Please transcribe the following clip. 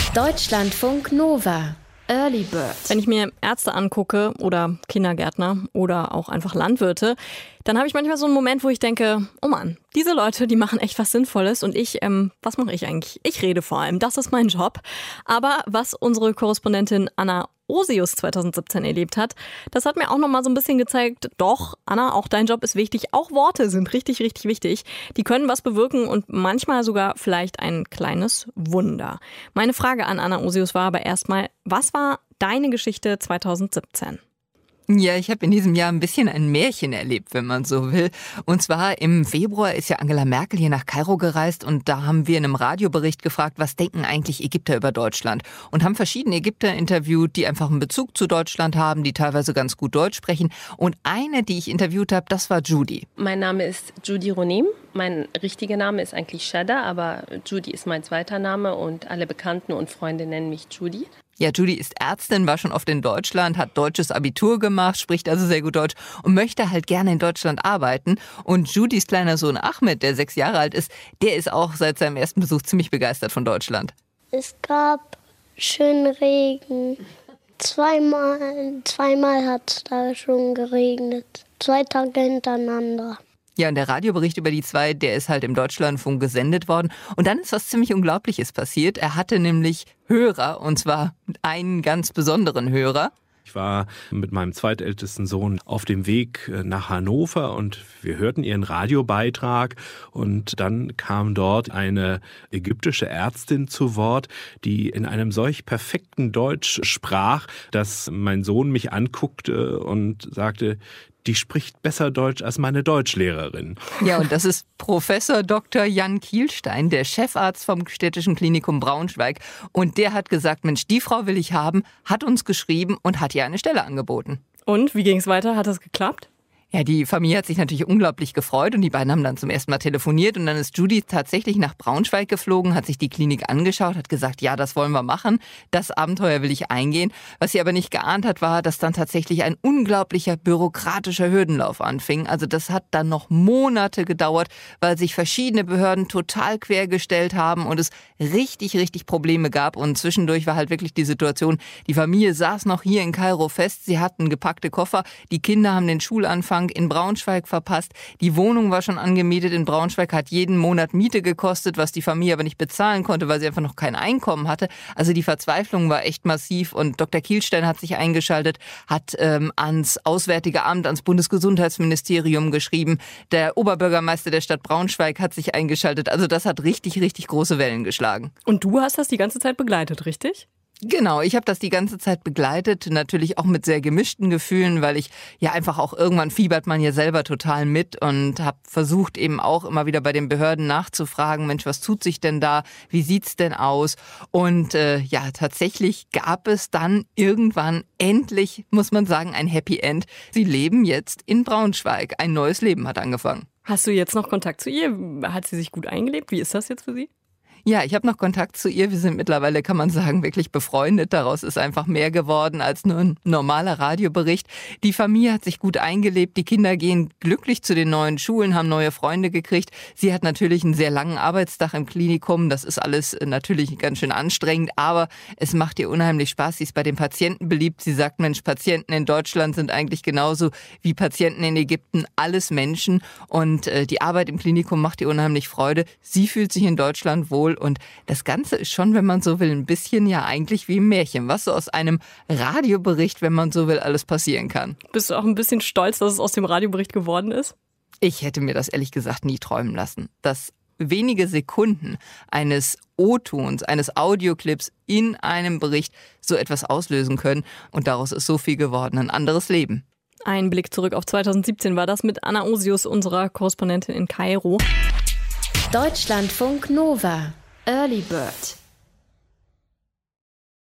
Deutschlandfunk Nova. Early Bird. Wenn ich mir Ärzte angucke oder Kindergärtner oder auch einfach Landwirte, dann habe ich manchmal so einen Moment, wo ich denke, oh Mann, diese Leute, die machen echt was Sinnvolles und ich, was mache ich eigentlich? Ich rede vor allem, das ist mein Job. Aber was unsere Korrespondentin Anna Osius 2017 erlebt hat, das hat mir auch nochmal so ein bisschen gezeigt, doch, Anna, auch dein Job ist wichtig, auch Worte sind richtig, richtig wichtig. Die können was bewirken und manchmal sogar vielleicht ein kleines Wunder. Meine Frage an Anna Osius war aber erstmal, was war deine Geschichte 2017? Ja, ich habe in diesem Jahr ein bisschen ein Märchen erlebt, wenn man so will. Und zwar im Februar ist ja Angela Merkel hier nach Kairo gereist und da haben wir in einem Radiobericht gefragt, was denken eigentlich Ägypter über Deutschland? Und haben verschiedene Ägypter interviewt, die einfach einen Bezug zu Deutschland haben, die teilweise ganz gut Deutsch sprechen. Und eine, die ich interviewt habe, das war Judy. Mein Name ist Judy Ronim. Mein richtiger Name ist eigentlich Shada, aber Judy ist mein zweiter Name und alle Bekannten und Freunde nennen mich Judy. Ja, Judy ist Ärztin, war schon oft in Deutschland, hat deutsches Abitur gemacht, spricht also sehr gut Deutsch und möchte halt gerne in Deutschland arbeiten. Und Judys kleiner Sohn Ahmed, der 6 Jahre alt ist, der ist auch seit seinem ersten Besuch ziemlich begeistert von Deutschland. Es gab schönen Regen. Zweimal hat es da schon geregnet. 2 Tage hintereinander. Ja, und der Radiobericht über die zwei, der ist halt im Deutschlandfunk gesendet worden. Und dann ist was ziemlich Unglaubliches passiert. Er hatte nämlich Hörer, und zwar einen ganz besonderen Hörer. Ich war mit meinem zweitältesten Sohn auf dem Weg nach Hannover und wir hörten ihren Radiobeitrag und dann kam dort eine ägyptische Ärztin zu Wort, die in einem solch perfekten Deutsch sprach, dass mein Sohn mich anguckte und sagte, die spricht besser Deutsch als meine Deutschlehrerin. Ja, und das ist Professor Dr. Jan Kielstein, der Chefarzt vom Städtischen Klinikum Braunschweig. Und der hat gesagt, Mensch, die Frau will ich haben, hat uns geschrieben und hat ihr eine Stelle angeboten. Und, wie ging es weiter? Hat das geklappt? Ja, die Familie hat sich natürlich unglaublich gefreut und die beiden haben dann zum ersten Mal telefoniert und dann ist Judy tatsächlich nach Braunschweig geflogen, hat sich die Klinik angeschaut, hat gesagt, ja, das wollen wir machen, das Abenteuer will ich eingehen. Was sie aber nicht geahnt hat, war, dass dann tatsächlich ein unglaublicher bürokratischer Hürdenlauf anfing. Also das hat dann noch Monate gedauert, weil sich verschiedene Behörden total quergestellt haben und es richtig, richtig Probleme gab und zwischendurch war halt wirklich die Situation, die Familie saß noch hier in Kairo fest, sie hatten gepackte Koffer, die Kinder haben den Schulanfang in Braunschweig verpasst. Die Wohnung war schon angemietet in Braunschweig, hat jeden Monat Miete gekostet, was die Familie aber nicht bezahlen konnte, weil sie einfach noch kein Einkommen hatte. Also die Verzweiflung war echt massiv und Dr. Kielstein hat sich eingeschaltet, hat ans Auswärtige Amt, ans Bundesgesundheitsministerium geschrieben. Der Oberbürgermeister der Stadt Braunschweig hat sich eingeschaltet. Also das hat richtig, richtig große Wellen geschlagen. Und du hast das die ganze Zeit begleitet, richtig? Genau, ich habe das die ganze Zeit begleitet, natürlich auch mit sehr gemischten Gefühlen, weil ich ja einfach auch irgendwann fiebert man ja selber total mit und habe versucht eben auch immer wieder bei den Behörden nachzufragen, Mensch, was tut sich denn da, wie sieht's denn aus? Und ja, tatsächlich gab es dann irgendwann endlich, muss man sagen, ein Happy End. Sie leben jetzt in Braunschweig, ein neues Leben hat angefangen. Hast du jetzt noch Kontakt zu ihr? Hat sie sich gut eingelebt? Wie ist das jetzt für sie? Ja, ich habe noch Kontakt zu ihr. Wir sind mittlerweile, kann man sagen, wirklich befreundet. Daraus ist einfach mehr geworden als nur ein normaler Radiobericht. Die Familie hat sich gut eingelebt. Die Kinder gehen glücklich zu den neuen Schulen, haben neue Freunde gekriegt. Sie hat natürlich einen sehr langen Arbeitstag im Klinikum. Das ist alles natürlich ganz schön anstrengend, aber es macht ihr unheimlich Spaß. Sie ist bei den Patienten beliebt. Sie sagt, Mensch, Patienten in Deutschland sind eigentlich genauso wie Patienten in Ägypten. Alles Menschen. Und die Arbeit im Klinikum macht ihr unheimlich Freude. Sie fühlt sich in Deutschland wohl. Und das Ganze ist schon, wenn man so will, ein bisschen ja eigentlich wie ein Märchen, was so aus einem Radiobericht, wenn man so will, alles passieren kann. Bist du auch ein bisschen stolz, dass es aus dem Radiobericht geworden ist? Ich hätte mir das ehrlich gesagt nie träumen lassen, dass wenige Sekunden eines O-Tons, eines Audioclips in einem Bericht so etwas auslösen können. Und daraus ist so viel geworden, ein anderes Leben. Ein Blick zurück auf 2017 war das mit Anna Osius, unserer Korrespondentin in Kairo. Deutschlandfunk Nova. Early Bird.